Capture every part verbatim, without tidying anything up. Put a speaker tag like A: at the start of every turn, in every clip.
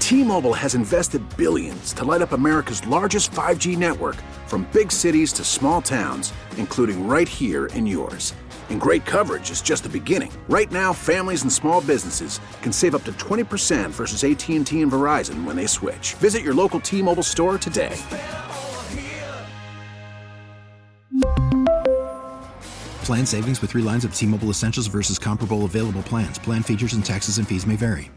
A: T-Mobile has invested billions to light up America's largest five G network, from big cities to small towns, including right here in yours. And great coverage is just the beginning. Right now, families and small businesses can save up to twenty percent versus A T and T and Verizon when they switch. Visit your local T-Mobile store today.
B: Plan savings with three lines of T-Mobile Essentials versus comparable available plans. Plan features and taxes and fees may vary.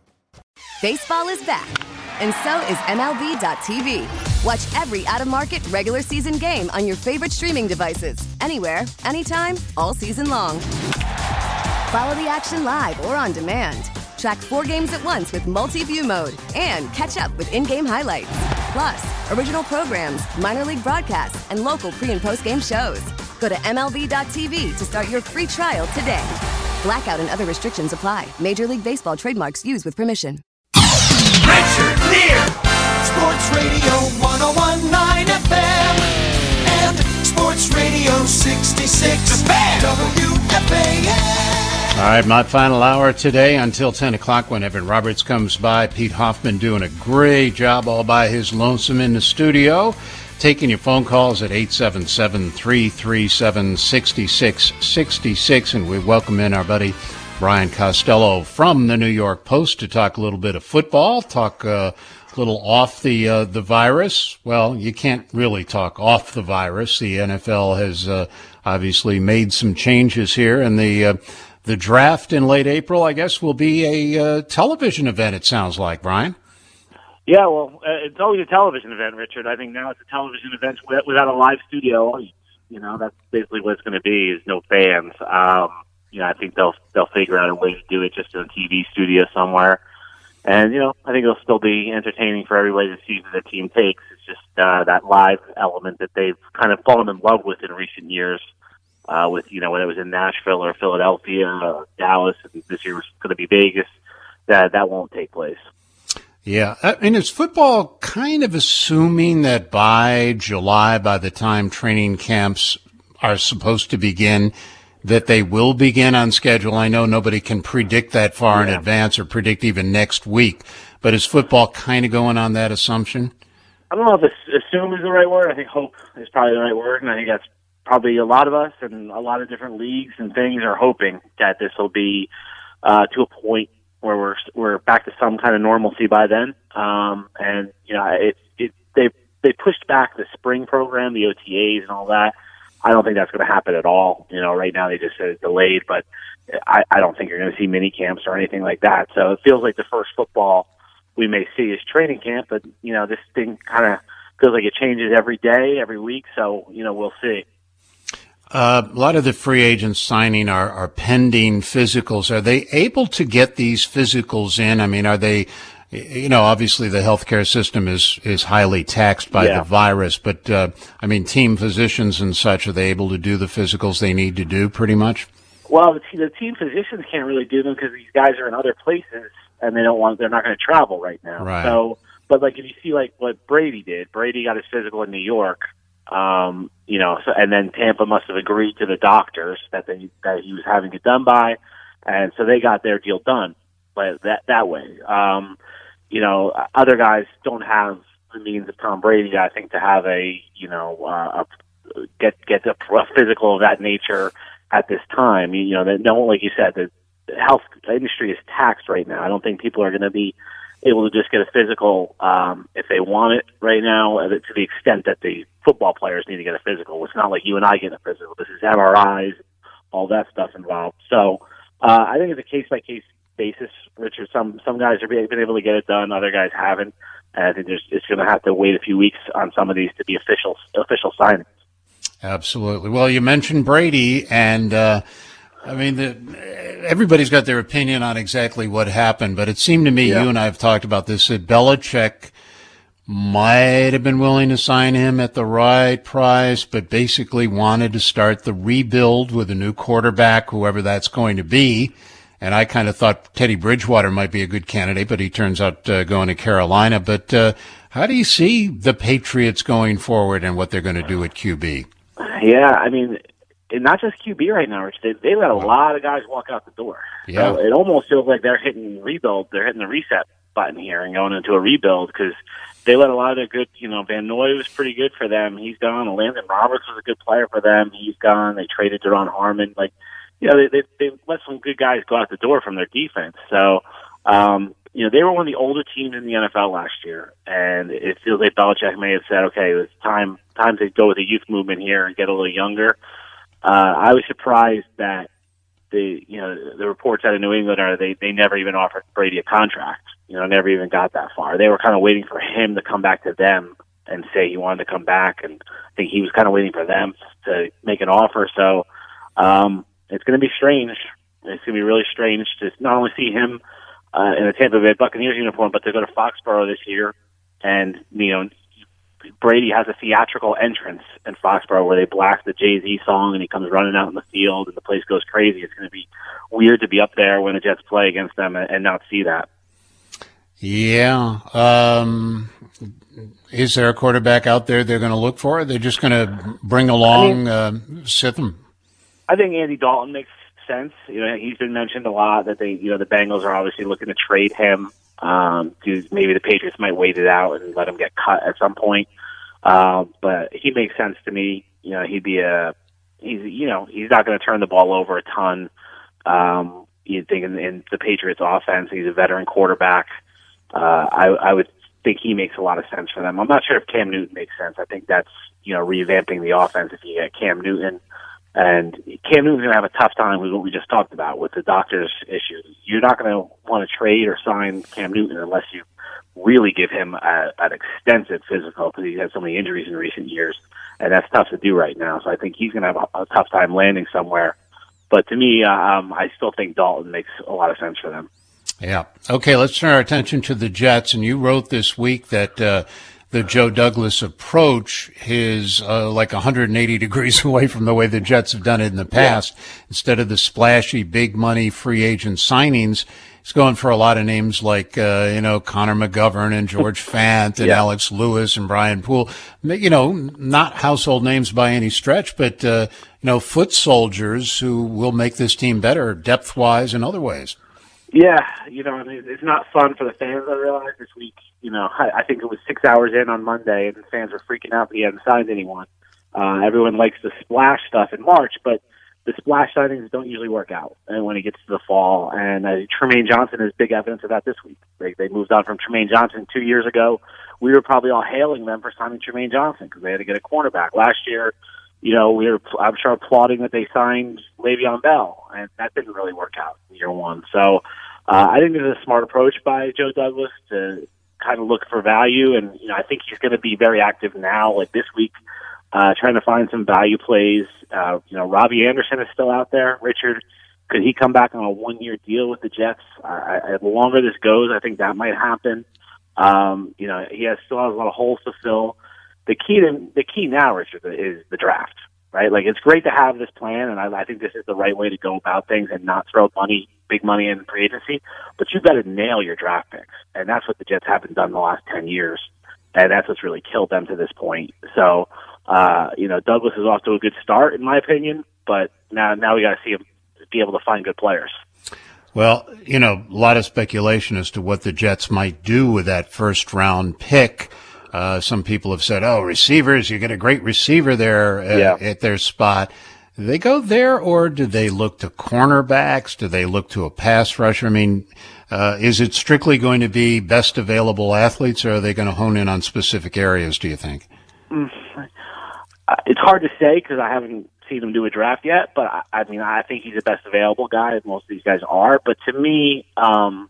C: Baseball is back, and so is M L B dot T V. Watch every out-of-market regular season game on your favorite streaming devices, anywhere, anytime, all season long. Follow the action live or on demand. Track four games at once with multi-view mode and catch up with in-game highlights. Plus, original programs, minor league broadcasts, and local pre- and post-game shows. Go to M L B dot T V to start your free trial today. Blackout and other restrictions apply. Major League Baseball trademarks used with permission.
D: Richard Lear, Sports Radio one oh one point nine F M and Sports Radio sixty-six W F A N.
E: All right, my final hour today until ten o'clock when Evan Roberts comes by. Pete Hoffman doing a great job all by his lonesome in the studio. Taking your phone calls at eight seven seven, three three seven, six six six six. And we welcome in our buddy Brian Costello from the New York Post to talk a little bit of football, talk uh, a little off the uh, the virus. Well, you can't really talk off the virus. The N F L has uh, obviously made some changes here, and the uh, the draft in late April, I guess, will be a uh, television event, it sounds like, Brian.
F: Yeah, well, uh, it's always a television event, Richard. I think now it's a television event without a live studio audience. You know, that's basically what it's going to be, is no fans. Um, you know, I think they'll they'll figure out a way to do it just in a T V studio somewhere. And, you know, I think it'll still be entertaining for everybody to see that the team takes. It's just uh, that live element that they've kind of fallen in love with in recent years, uh, with, you know, when it was in Nashville or Philadelphia or Dallas, and this year was going to be Vegas, that that won't take place.
E: Yeah, I mean, is football kind of assuming that by July, by the time training camps are supposed to begin, that they will begin on schedule? I know nobody can predict that far yeah. in advance or predict even next week, but is football kind of going on that assumption?
F: I don't know if assume is the right word. I think hope is probably the right word, and I think that's probably a lot of us and a lot of different leagues and things are hoping that this will be uh, to a point where we're we're back to some kind of normalcy by then. Um, and you know, it it they they pushed back the spring program, the O T As, and all that. I don't think that's going to happen at all. You know, right now they just said it's delayed, but I, I don't think you're going to see mini camps or anything like that. So it feels like the first football we may see is training camp, but you know, this thing kind of feels like it changes every day, every week. So you know, we'll see.
E: Uh, a lot of the free agents signing are, are pending physicals. Are they able to get these physicals in? I mean, are they, you know, obviously the healthcare system is, is highly taxed by yeah. the virus, but, uh, I mean, team physicians and such, are they able to do the physicals they need to do pretty much?
F: Well, the, te- the team physicians can't really do them because these guys are in other places and they don't want, they're not going to travel right now.
E: Right.
F: So, but like if you see like what Brady did, Brady got his physical in New York. Um, you know, so, and then Tampa must have agreed to the doctors that they, that he was having it done by. And so they got their deal done by that, that way. Um, you know, other guys don't have the means of Tom Brady, I think, to have a, you know, uh, a, get, get a, a physical of that nature at this time. You know, that no, like you said, the health industry is taxed right now. I don't think people are going to be able to just get a physical um, if they want it right now, uh, to the extent that the football players need to get a physical. It's not like you and I get a physical. This is M R Is, all that stuff involved. So uh, I think it's a case-by-case basis, Richard. Some some guys have been able to get it done, other guys haven't. And I think there's, it's going to have to wait a few weeks on some of these to be official official signings.
E: Absolutely. Well, you mentioned Brady, and uh, I mean, the, everybody's got their opinion on exactly what happened, but it seemed to me, yeah. you and I have talked about this, that Belichick might have been willing to sign him at the right price, but basically wanted to start the rebuild with a new quarterback, whoever that's going to be. And I kind of thought Teddy Bridgewater might be a good candidate, but he turns out uh, going to Carolina. But uh, how do you see the Patriots going forward and what they're going to do at Q B?
F: Yeah, I mean, not just Q B right now, Rich. They, they let a lot of guys walk out the door.
E: Yeah.
F: So it almost feels like they're hitting rebuild. They're hitting the reset button here and going into a rebuild because they let a lot of their good, you know, Van Noy was pretty good for them. He's gone. Landon Roberts was a good player for them. He's gone. They traded Deron Harmon. Like, you know, they, they, they let some good guys go out the door from their defense. So, um, you know, they were one of the older teams in the N F L last year, and it feels like Belichick may have said, okay, it's time, time to go with the youth movement here and get a little younger. Uh, I was surprised that the, you know, the reports out of New England are they, they never even offered Brady a contract. You know, never even got that far. They were kind of waiting for him to come back to them and say he wanted to come back, and I think he was kind of waiting for them to make an offer. So um, it's going to be strange. It's going to be really strange to not only see him uh, in a Tampa Bay Buccaneers uniform, but to go to Foxborough this year, and you know, Brady has a theatrical entrance in Foxborough where they blast the Jay-Z song and he comes running out in the field and the place goes crazy. It's going to be weird to be up there when the Jets play against them and, and not see that.
E: Yeah. Um, is there a quarterback out there they're going to look for? They're just going to bring along I mean, uh, Sithem?
F: I think Andy Dalton makes sense. You know, he's been mentioned a lot that they, you know, the Bengals are obviously looking to trade him. Um, maybe the Patriots might wait it out and let him get cut at some point. Uh, but he makes sense to me. You know, he'd be a, he's, you know, he's not going to turn the ball over a ton. Um, you'd think in, in the Patriots offense, he's a veteran quarterback. Uh, I, I would think he makes a lot of sense for them. I'm not sure if Cam Newton makes sense. I think that's, you know, revamping the offense if you get Cam Newton. And Cam Newton's going to have a tough time with what we just talked about with the doctor's issues. You're not going to want to trade or sign Cam Newton unless you really give him a, an extensive physical because he's had so many injuries in recent years, and that's tough to do right now. So I think he's going to have a, a tough time landing somewhere. But to me, um, I still think Dalton makes a lot of sense for them.
E: Yeah. Okay, let's turn our attention to the Jets. And you wrote this week that uh, the Joe Douglas approach is uh, like one hundred eighty degrees away from the way the Jets have done it in the past. Yeah. Instead of the splashy, big money free agent signings, he's going for a lot of names like, uh, you know, Connor McGovern and George Fant and yeah. Alex Lewis and Brian Poole. You know, not household names by any stretch, but, uh, you know, foot soldiers who will make this team better depth-wise and other ways.
F: Yeah, you know, I mean, it's not fun for the fans, I realized this week. You know, I, I think it was six hours in on Monday, and the fans were freaking out that he hadn't signed anyone. Uh, everyone likes the splash stuff in March, but the splash signings don't usually work out and when it gets to the fall. And uh, Tremaine Johnson is big evidence of that this week. They, they moved on from Tremaine Johnson two years ago. We were probably all hailing them for signing Tremaine Johnson because they had to get a cornerback. Last year, you know, we were, I'm sure, applauding that they signed Le'Veon Bell, and that didn't really work out in year one. So uh, I think this is a smart approach by Joe Douglas to kind of look for value, and you know, I think he's going to be very active now, like this week, uh, trying to find some value plays. Uh, you know, Robbie Anderson is still out there. Richard, could he come back on a one-year deal with the Jets? Uh, I, the longer this goes, I think that might happen. Um, you know, he has still has a lot of holes to fill. The key to the key now, Richard, is the draft, right? Like, it's great to have this plan, and I, I think this is the right way to go about things and not throw money, big money in free agency. But you've got to nail your draft picks, and that's what the Jets haven't done in the last ten years, and that's what's really killed them to this point. So, uh, you know, Douglas is off to a good start, in my opinion, but now now we got to see him be able to find good players.
E: Well, you know, a lot of speculation as to what the Jets might do with that first round pick. Uh, some people have said, oh, receivers, you get a great receiver there uh, yeah. at their spot. Do they go there, or do they look to cornerbacks? Do they look to a pass rusher? I mean, uh, is it strictly going to be best available athletes, or are they going to hone in on specific areas, do you think?
F: Mm. It's hard to say because I haven't seen him do a draft yet, but I, I mean, I think he's the best available guy, as most of these guys are. But to me, um,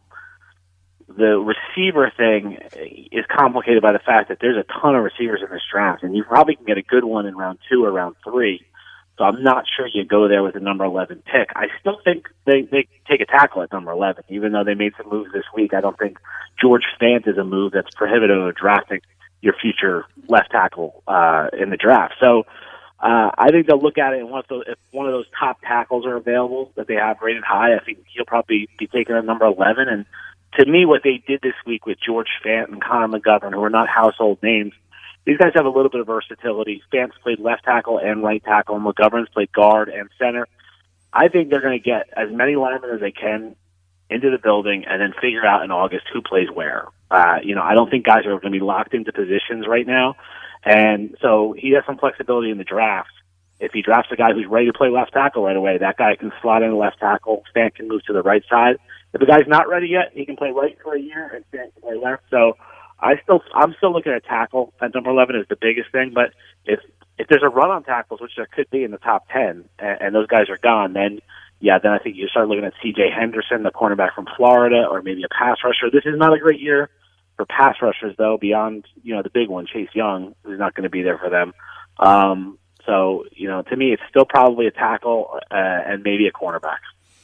F: the receiver thing is complicated by the fact that there's a ton of receivers in this draft, and you probably can get a good one in round two or round three. So I'm not sure you go there with a number eleven pick. I still think they, they take a tackle at number eleven, even though they made some moves this week. I don't think George Fant is a move that's prohibitive of drafting your future left tackle uh, in the draft. So uh, I think they'll look at it, and once those, if one of those top tackles are available that they have rated high, I think he'll probably be taken at number eleven. And to me, what they did this week with George Fant and Connor McGovern, who are not household names, these guys have a little bit of versatility. Fant's played left tackle and right tackle, and McGovern's played guard and center. I think they're going to get as many linemen as they can into the building and then figure out in August who plays where. Uh, you know, I don't think guys are going to be locked into positions right now. And so he has some flexibility in the draft. If he drafts a guy who's ready to play left tackle right away, that guy can slot in the left tackle. Stan can move to the right side. If the guy's not ready yet, he can play right for a year and Stan can play left. So I still, I'm still looking at tackle at number eleven is the biggest thing. But if if there's a run on tackles, which there could be in the top ten, and, and those guys are gone, then yeah, then I think you start looking at C J Henderson, the cornerback from Florida, or maybe a pass rusher. This is not a great year for pass rushers, though. Beyond you know the big one, Chase Young, who's not going to be there for them. Um, so you know, to me, it's still probably a tackle uh, and maybe a cornerback.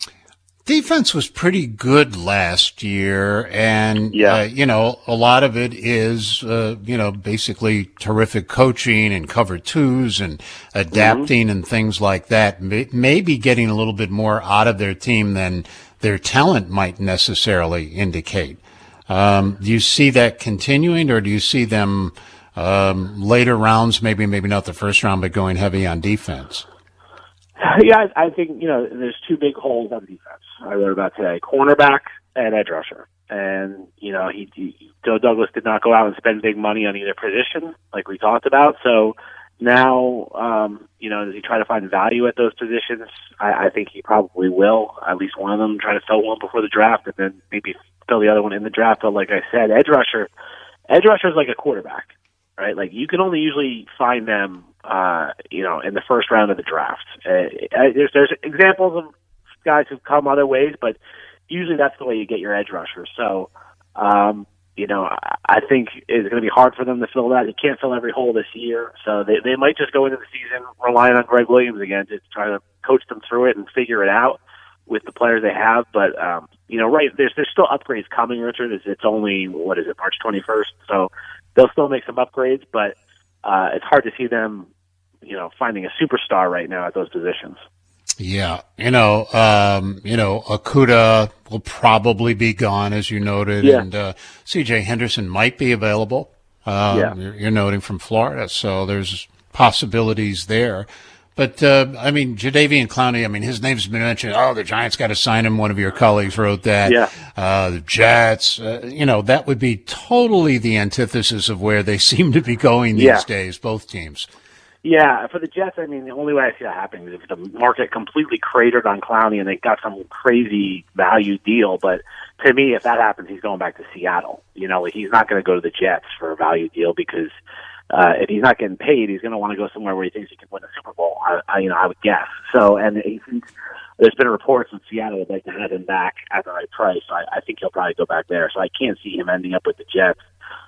E: Defense was pretty good last year, and
F: yeah.
E: uh, you know a lot of it is uh, you know basically terrific coaching and cover twos and adapting mm-hmm. and things like that. Maybe getting a little bit more out of their team than their talent might necessarily indicate. Um, do you see that continuing, or do you see them um, later rounds, maybe maybe not the first round, but going heavy on defense?
F: Yeah, I think, you know, there's two big holes on defense I wrote about today, cornerback and edge rusher. And, you know, he, he Joe Douglas did not go out and spend big money on either position, like we talked about. So now, um, you know, does he try to find value at those positions? I, I think he probably will, at least one of them, try to fill one before the draft and then maybe fill the other one in the draft. But like I said, edge rusher, edge rusher is like a quarterback, right? Like you can only usually find them Uh, you know, in the first round of the draft. Uh, there's, there's examples of guys who've come other ways, but usually that's the way you get your edge rusher. So, um, you know, I, I think it's going to be hard for them to fill that. You can't fill every hole this year, so they, they might just go into the season relying on Greg Williams again to try to coach them through it and figure it out with the players they have. But, um, you know, right, there's there's still upgrades coming, Richard. It's, it's only, what is it, March twenty-first? So they'll still make some upgrades, but Uh, it's hard to see them, you know, finding a superstar right now at those positions.
E: Yeah, you know, um, you know, Okudah will probably be gone, as you noted,
F: yeah.
E: and uh, C J Henderson might be available. Um,
F: yeah.
E: you're, you're noting from Florida, so there's possibilities there. But, uh, I mean, Jadeveon Clowney, I mean, his name's been mentioned. Oh, the Giants got to sign him. One of your colleagues wrote that.
F: Yeah.
E: Uh, the Jets, uh, you know, that would be totally the antithesis of where they seem to be going these
F: yeah.
E: days, both teams.
F: Yeah, for the Jets, I mean, the only way I see that happening is if the market completely cratered on Clowney and they got some crazy value deal. But to me, if that happens, he's going back to Seattle. You know, like he's not going to go to the Jets for a value deal because Uh, if he's not getting paid, he's going to want to go somewhere where he thinks he can win a Super Bowl. I, I you know, I would guess. So, and he, there's been reports that Seattle would like to have him back at the right price. So I, I think he'll probably go back there. So I can't see him ending up with the Jets.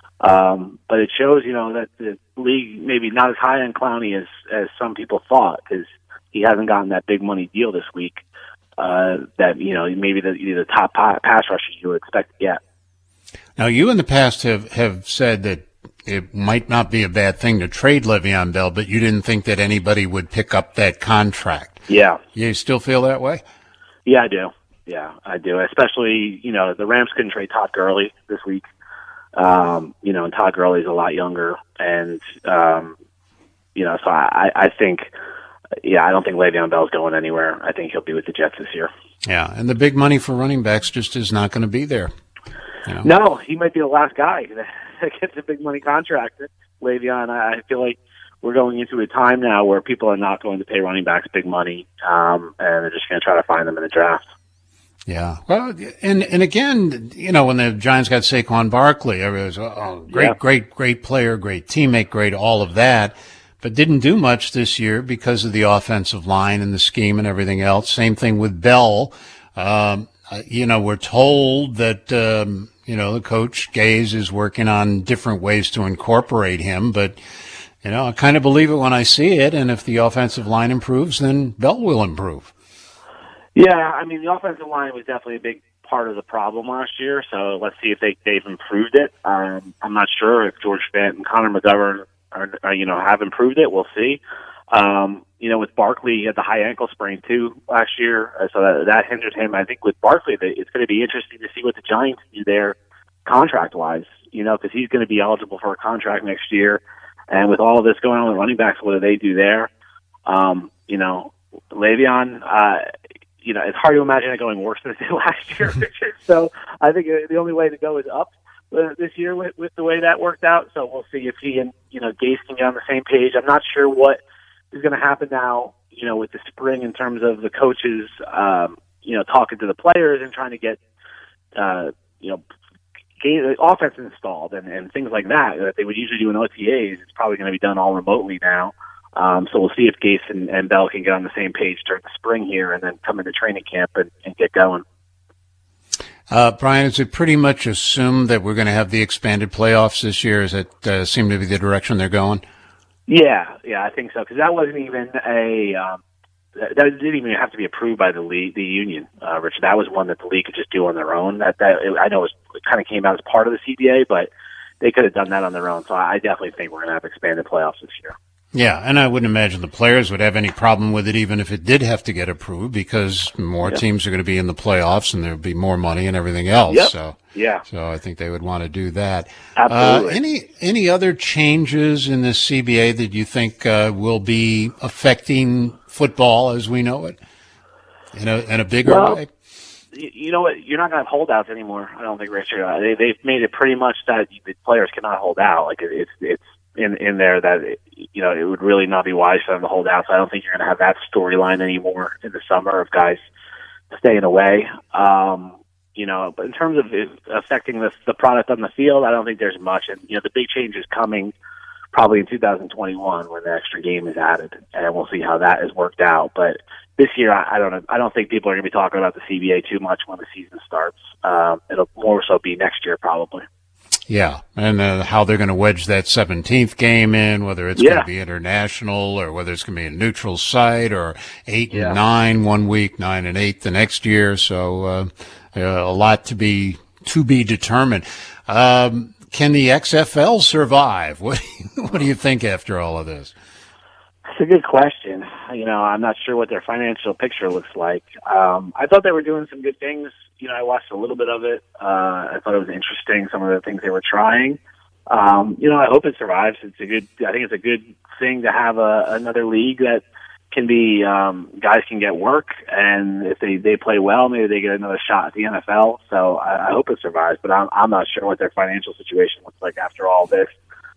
F: Um, but it shows, you know, that the league maybe not as high on Clowney as as some people thought because he hasn't gotten that big money deal this week. Uh, that you know, maybe the the top pass rusher you would expect to get.
E: Now, you in the past have have said that it might not be a bad thing to trade Le'Veon Bell, but you didn't think that anybody would pick up that contract.
F: Yeah.
E: You still feel that way?
F: Yeah, I do. Yeah, I do. Especially, you know, the Rams couldn't trade Todd Gurley this week. Um, you know, and Todd Gurley's a lot younger. And, um, you know, so I, I think, yeah, I don't think Le'Veon Bell's going anywhere. I think he'll be with the Jets this year.
E: Yeah, and the big money for running backs just is not going to be there. You know?
F: No, he might be the last guy that gets a big money contract. Le'Veon, I feel like we're going into a time now where people are not going to pay running backs big money, um, and they're just going to try to find them in the draft.
E: Yeah, well, and and again, you know, when the Giants got Saquon Barkley, everybody was, oh, great, yeah. great, great player, great teammate, great all of that, but didn't do much this year because of the offensive line and the scheme and everything else. Same thing with Bell. Um, you know, we're told that, um, you know, the coach, Gaze, is working on different ways to incorporate him, but, you know, I kind of believe it when I see it, and if the offensive line improves, then Bell will improve.
F: Yeah, I mean, the offensive line was definitely a big part of the problem last year, so let's see if they, they've improved it. Um, I'm not sure if George Fant and Connor McGovern are, are, you know, have improved it. We'll see. Um, you know, with Barkley, he had the high ankle sprain, too, last year, so that, that hindered him. I think with Barkley, it's going to be interesting to see what the Giants do there contract-wise, you know, because he's going to be eligible for a contract next year. And with all of this going on with running backs, what do they do there? Um, you know, Le'Veon, uh, you know, it's hard to imagine it going worse than it did last year. So I think the only way to go is up uh, this year with, with the way that worked out. So we'll see if he and, you know, Gase can get on the same page. I'm not sure what is going to happen now, you know, with the spring in terms of the coaches, um, you know, talking to the players and trying to get, uh, you know, game, offense installed and, and things like that that they would usually do in O T As. It's probably going to be done all remotely now. Um, so we'll see if Gase and, and Bell can get on the same page during the spring here and then come into training camp and, and get going.
E: Uh, Brian, is it pretty much assumed that we're going to have the expanded playoffs this year? Does it uh, seem to be the direction they're going?
F: Yeah, yeah, I think so. Because that wasn't even a um, that didn't even have to be approved by the league, the union, uh, Rich. That was one that the league could just do on their own. That that I know it, was, it kind of came out as part of the C B A, but they could have done that on their own. So I definitely think we're going to have expanded playoffs this year.
E: Yeah, and I wouldn't imagine the players would have any problem with it, even if it did have to get approved, because more yep. teams are going to be in the playoffs, and there'll be more money and everything else.
F: Yep.
E: So,
F: yeah.
E: So I think they would want to do that.
F: Absolutely.
E: Uh, any any other changes in the C B A that you think uh, will be affecting football as we know it in a in a bigger
F: well,
E: way?
F: You know what? You're not going to have holdouts anymore. I don't think, Richard. Uh, they, they've made it pretty much that the players cannot hold out. Like it, it's it's. in in there that, you know, it would really not be wise for them to hold out. So I don't think you're going to have that storyline anymore in the summer of guys staying away. Um, you know, but in terms of it affecting the, the product on the field, I don't think there's much. And, you know, the big change is coming probably in two thousand twenty-one when the extra game is added, and we'll see how that is worked out. But this year, I, I don't know. I don't think people are going to be talking about the C B A too much when the season starts. Um, it'll more so be next year probably.
E: Yeah, and uh, how they're going to wedge that seventeenth game in, whether it's yeah. going to be international or whether it's going to be a neutral site or eight yeah. and nine one week, nine and eight the next year. So uh, uh, a lot to be to be determined. Um, can the X F L survive? What what do you think after all of this?
F: That's a good question. You know, I'm not sure what their financial picture looks like. Um, I thought they were doing some good things. You know, I watched a little bit of it. Uh, I thought it was interesting, some of the things they were trying. Um, you know, I hope it survives. It's a good, I think it's a good thing to have a, another league that can be, um, guys can get work, and if they, they play well, maybe they get another shot at the N F L. So I, I hope it survives, but I'm, I'm not sure what their financial situation looks like after all this.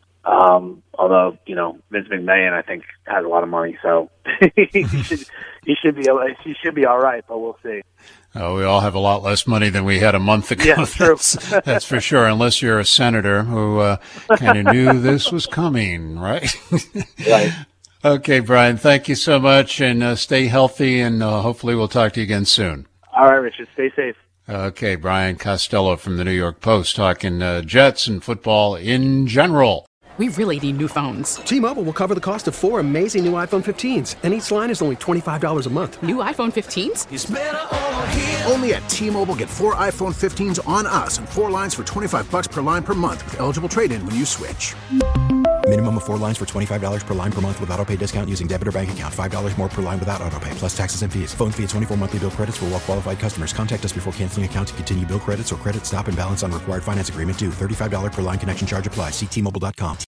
F: Um, although, you know, Vince McMahon, I think, has a lot of money, so he should, he should be, he should be all right, but we'll see.
E: Oh, we all have a lot less money than we had a month ago.
F: Yeah, true.
E: that's, that's for sure, unless you're a senator who uh, kind of knew this was coming, right?
F: Right.
E: Okay, Brian, thank you so much, and uh, stay healthy, and uh, hopefully we'll talk to you again soon.
F: All right, Richard, stay safe.
E: Okay, Brian Costello from the New York Post talking uh, Jets and football in general.
G: We really need new phones.
H: T-Mobile will cover the cost of four amazing new iPhone fifteens, and each line is only twenty-five dollars a month.
G: New iPhone fifteens?
D: It's better over here.
A: Only at T-Mobile, get four iPhone fifteens on us and four lines for twenty-five dollars per line per month with eligible trade-in when you switch.
B: Minimum of four lines for twenty-five dollars per line per month with autopay discount using debit or bank account. five dollars more per line without autopay, plus taxes and fees. Phone fee at twenty-four monthly bill credits for well-qualified customers. Contact us before canceling account to continue bill credits or credit stop and balance on required finance agreement due. thirty-five dollars per line connection charge applies. See T Mobile dot com.